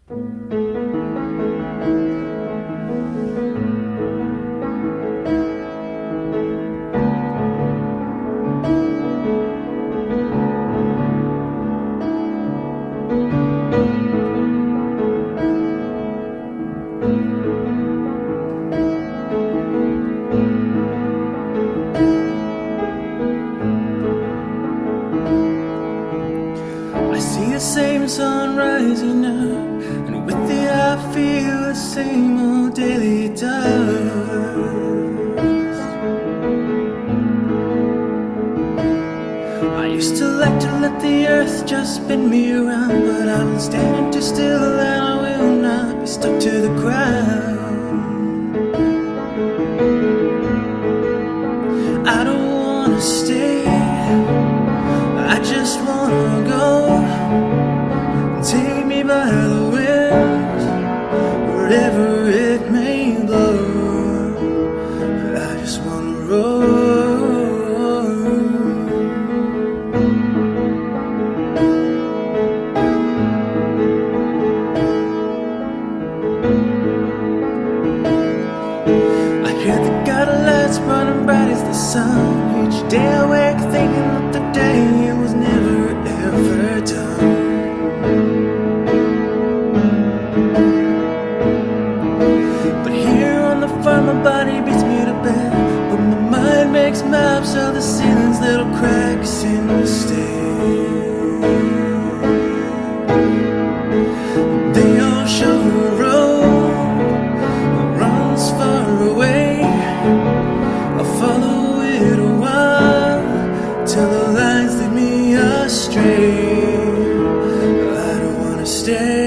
I see the same sun rising up, and with it I feel the same old daily dust. I used to like to let the earth just spin me around, but I've been standing too still and I will not be stuck to the ground. I don't wanna stay, I just wanna go. Take me by the wind, wherever it may blow. I just wanna roll. I hear the God lights burning bright as the sun. Each day I wake thinking that the day was never ever done. But here on the farm my body beats me to bed, but my mind makes maps of the ceiling's little cracks instead. They all show a road that runs far away. I'll follow it a while till the lines lead me astray. I don't wanna stay.